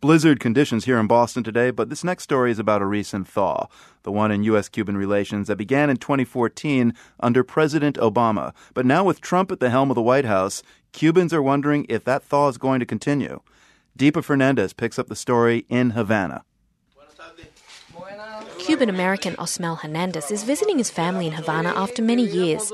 Blizzard conditions here in Boston today, but this next story is about a recent thaw, the one in U.S.-Cuban relations that began in 2014 under President Obama. But now with Trump at the helm of the White House, Cubans are wondering if that thaw is going to continue. Deepa Fernandez picks up the story in Havana. Cuban-American Osmel Hernandez is visiting his family in Havana after many years.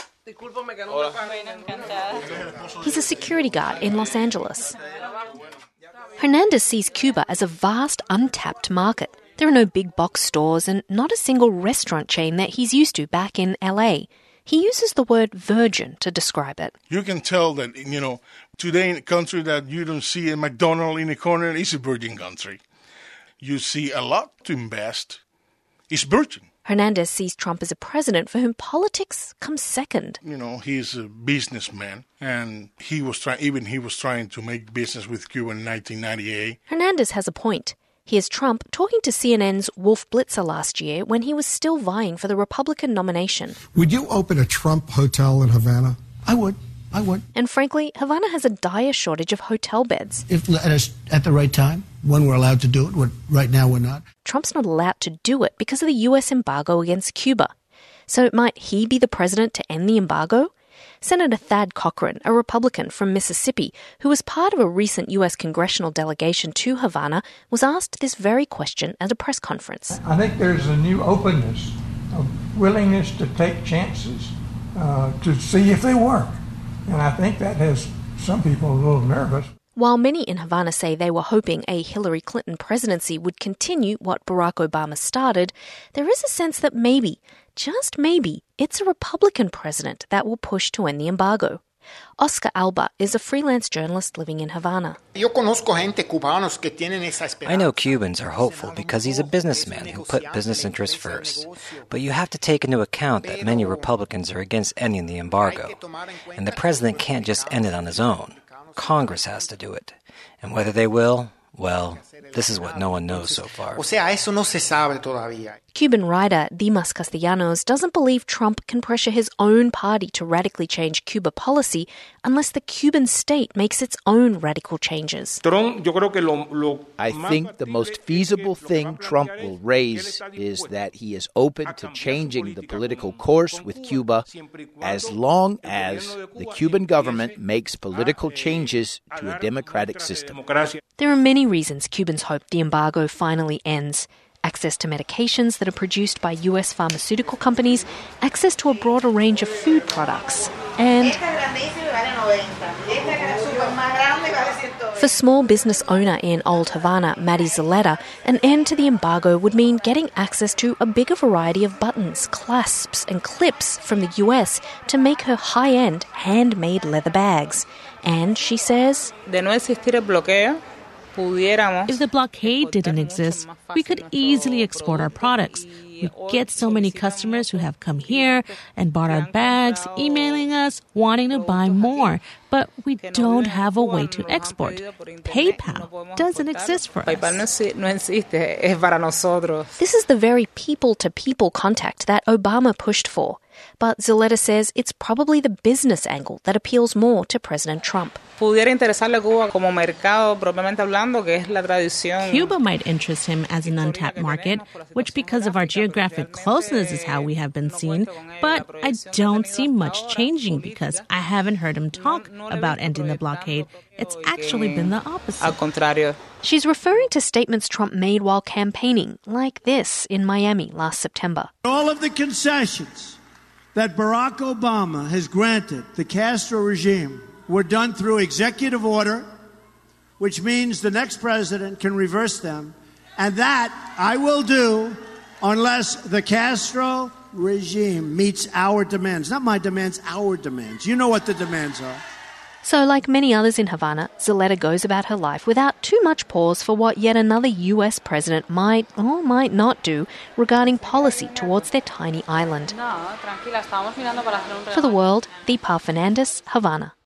He's a security guard in Los Angeles. Hernandez sees Cuba as a vast, untapped market. There are no big box stores and not a single restaurant chain that he's used to back in LA. He uses the word virgin to describe it. You can tell that, today in a country that you don't see a McDonald's in the corner is a virgin country. You see a lot to invest. It's virgin. Hernandez sees Trump as a president for whom politics comes second. He's a businessman, and he was trying to make business with Cuba in 1998. Hernandez has a point. Here's Trump talking to CNN's Wolf Blitzer last year when he was still vying for the Republican nomination. Would you open a Trump hotel in Havana? I would. And frankly, Havana has a dire shortage of hotel beds. If at the right time, when we're allowed to do it, right now we're not. Trump's not allowed to do it because of the U.S. embargo against Cuba. So might he be the president to end the embargo? Senator Thad Cochran, a Republican from Mississippi, who was part of a recent U.S. congressional delegation to Havana, was asked this very question at a press conference. I think there's a new openness, a willingness to take chances, to see if they work. And I think that has some people a little nervous. While many in Havana say they were hoping a Hillary Clinton presidency would continue what Barack Obama started, there is a sense that maybe, just maybe, it's a Republican president that will push to end the embargo. Oscar Alba is a freelance journalist living in Havana. I know Cubans are hopeful because he's a businessman who put business interests first. But you have to take into account that many Republicans are against ending the embargo. And the president can't just end it on his own. Congress has to do it. And whether they will, well, this is what no one knows so far. Cuban writer Dimas Castellanos doesn't believe Trump can pressure his own party to radically change Cuba policy unless the Cuban state makes its own radical changes. I think the most feasible thing Trump will raise is that he is open to changing the political course with Cuba as long as the Cuban government makes political changes to a democratic system. There are many reasons Cubans hope the embargo finally ends. Access to medications that are produced by U.S. pharmaceutical companies, access to a broader range of food products, and for small business owner in Old Havana, Maddie Zaletta, an end to the embargo would mean getting access to a bigger variety of buttons, clasps, and clips from the U.S. to make her high-end, handmade leather bags. And, she says, if the blockade didn't exist, we could easily export our products. We get so many customers who have come here and bought our bags, emailing us, wanting to buy more. But we don't have a way to export. PayPal doesn't exist for us. This is the very people-to-people contact that Obama pushed for. But Zaletta says it's probably the business angle that appeals more to President Trump. Cuba might interest him as an untapped market, which because of our geographic closeness is how we have been seen. But I don't see much changing because I haven't heard him talk about ending the blockade. It's actually been the opposite. She's referring to statements Trump made while campaigning, like this in Miami last September. All of the concessions that Barack Obama has granted the Castro regime were done through executive order, which means the next president can reverse them. And that I will do unless the Castro regime meets our demands. Not my demands, our demands. You know what the demands are. So, like many others in Havana, Zaletta goes about her life without too much pause for what yet another U.S. president might or might not do regarding policy towards their tiny island. For The World, Deepa Fernandez, Havana.